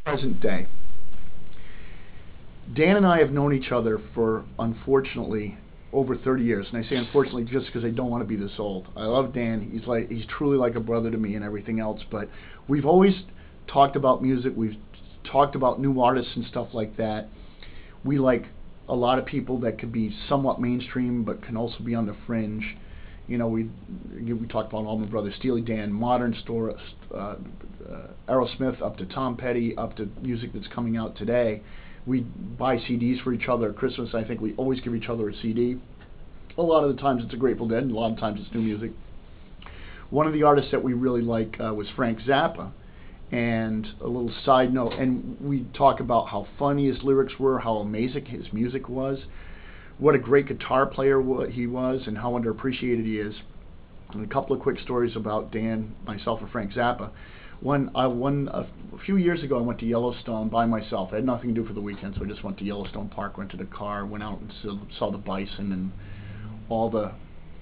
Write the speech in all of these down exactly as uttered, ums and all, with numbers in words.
present day. Dan and I have known each other for, unfortunately, over thirty years. And I say unfortunately just because I don't want to be this old. I love Dan. He's like he's truly like a brother to me and everything else. But we've always talked about music. We've talked about new artists and stuff like that. We like a lot of people that could be somewhat mainstream but can also be on the fringe. You know, we we talked about Allman Brothers, Steely Dan, modern store, uh, uh, Aerosmith, up to Tom Petty, up to music that's coming out today. We buy C Ds for each other at Christmas. I think we always give each other a C D. A lot of the times it's a Grateful Dead, and a lot of times it's new music. One of the artists that we really like uh, was Frank Zappa. And a little side note, and we talk about how funny his lyrics were, how amazing his music was, what a great guitar player he was, and how underappreciated he is. And a couple of quick stories about Dan, myself, and Frank Zappa. One, I one a few years ago, I went to Yellowstone by myself. I had nothing to do for the weekend, so I just went to Yellowstone Park, rented a car, went out and saw the bison and all the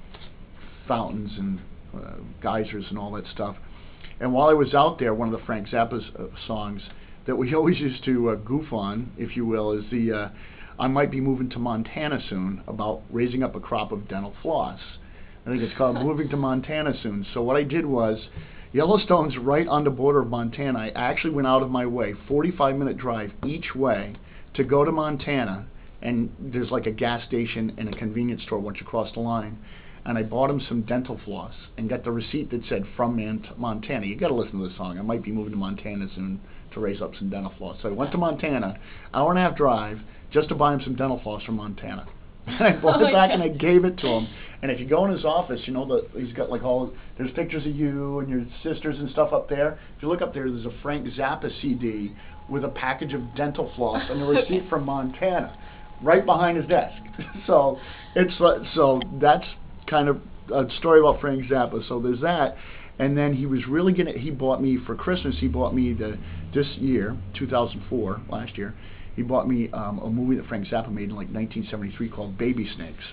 fountains and uh, geysers and all that stuff. And while I was out there, one of the Frank Zappa uh, songs that we always used to uh, goof on, if you will, is the uh, I Might Be Moving to Montana Soon, about raising up a crop of dental floss. I think it's called Moving to Montana Soon. So what I did was, Yellowstone's right on the border of Montana. I actually went out of my way, forty-five minute drive each way, to go to Montana, and there's like a gas station and a convenience store once you cross the line. And I bought him some dental floss and got the receipt that said from Montana. You got to listen to this song. I might be moving to Montana soon to raise up some dental floss. So I went to Montana, hour and a half drive, just to buy him some dental floss from Montana. And I brought Oh it back God. and I gave it to him. And if you go in his office, you know that he's got like all there's pictures of you and your sisters and stuff up there. If you look up there, there's a Frank Zappa C D with a package of dental floss and a receipt from Montana, right behind his desk. So it's uh, so that's kind of a story about Frank Zappa. So there's that. And then he was really gonna. He bought me for Christmas. He bought me the this year, two thousand four, last year. He bought me um, a movie that Frank Zappa made in like nineteen seventy-three called Baby Snakes.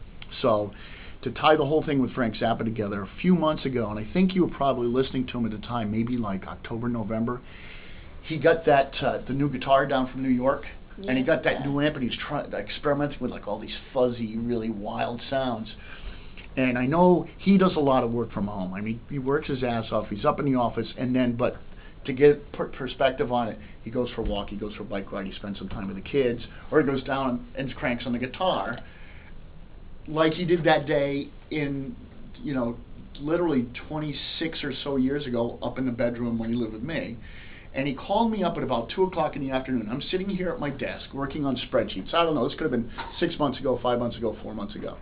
So to tie the whole thing with Frank Zappa together, a few months ago, and I think you were probably listening to him at the time, maybe like October, November. He got that uh, the new guitar down from New York, and he got that Yes. new amp, and he's trying experimenting with like all these fuzzy, really wild sounds. And I know he does a lot of work from home. I mean, he works his ass off. He's up in the office, and then, but to get per- perspective on it, he goes for a walk, he goes for a bike ride, he spends some time with the kids, or he goes down and cranks on the guitar, like he did that day in, you know, literally twenty-six or so years ago, up in the bedroom when he lived with me. And he called me up at about two o'clock in the afternoon. I'm sitting here at my desk working on spreadsheets. I don't know, this could have been six months ago, five months ago, four months ago.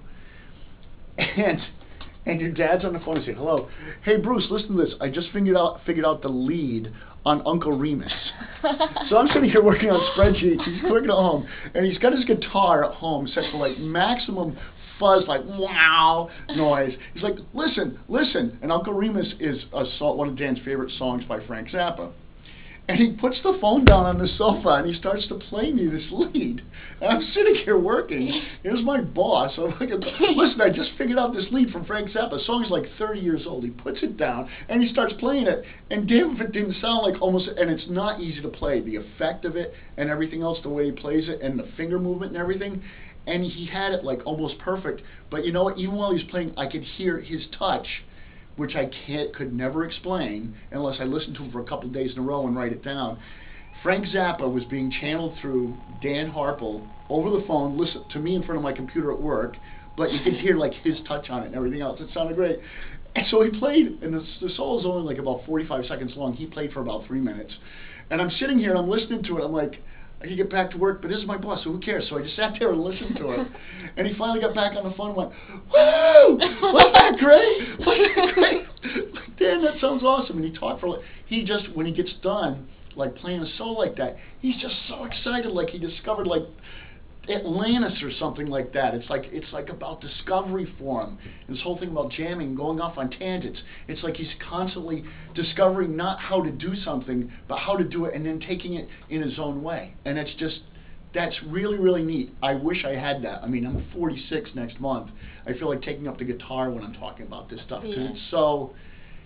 And and your dad's on the phone and say, hello, hey Bruce, listen to this. I just figured out figured out the lead on Uncle Remus. So I'm sitting here working on spreadsheets. He's working at home, and he's got his guitar at home set to like maximum fuzz, like wow noise. He's like, listen, listen. And Uncle Remus is a song, one of Dan's favorite songs by Frank Zappa. And he puts the phone down on the sofa and he starts to play me this lead. And I'm sitting here working. Here's my boss. I'm like, listen, I just figured out this lead from Frank Zappa. The song's like thirty years old. He puts it down and he starts playing it. And damn if it didn't sound like almost, and it's not easy to play. The effect of it and everything else, the way he plays it and the finger movement and everything. And he had it like almost perfect. But you know what? Even while he was playing, I could hear his touch, which I can't, could never explain unless I listened to him for a couple of days in a row and write it down. Frank Zappa was being channeled through Dan Harple over the phone, listen to me in front of my computer at work, but you could hear like his touch on it and everything else. It sounded great. And so he played, and the, the solo is only like about forty-five seconds long. He played for about three minutes. And I'm sitting here and I'm listening to it. I'm like, I can get back to work, but this is my boss, so who cares? So I just sat there and listened to it. And he finally got back on the phone and went, woo! Wasn't that great? Wasn't that great? Like, Dan, that sounds awesome. And he talked for, like, he just, when he gets done, like playing a solo like that, he's just so excited, like he discovered, like, Atlantis or something like that. It's like it's like about discovery for him. This whole thing about jamming, going off on tangents. It's like he's constantly discovering not how to do something, but how to do it and then taking it in his own way. And it's just, that's really, really neat. I wish I had that. I mean, I'm forty-six next month. I feel like taking up the guitar when I'm talking about this stuff because Yeah. it's so,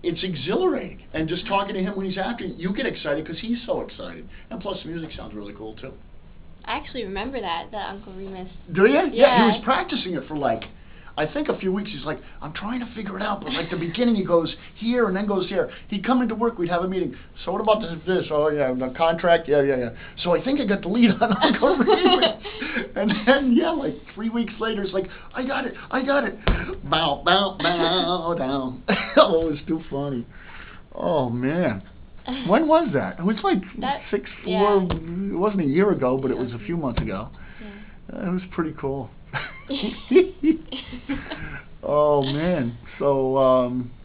it's exhilarating. And just talking to him when he's acting, you get excited because he's so excited. And plus, the music sounds really cool, too. I actually remember that, that Uncle Remus. Do you? Yeah. Yeah. He was practicing it for like, I think a few weeks. He's like, I'm trying to figure it out. But like the beginning, he goes here and then goes here. He'd come into work, we'd have a meeting. So what about this? this? Oh, yeah, the contract? Yeah, yeah, yeah. So I think I got the lead on Uncle Remus. And then, yeah, like three weeks later, it's like, I got it, I got it. Bow, bow, bow, down. Oh, it was too funny. Oh, man. When was that? It was like That- six, four, yeah. it wasn't a year ago, but it was a Okay. few months ago. Yeah. Uh, It was pretty cool. Oh, man. So, um,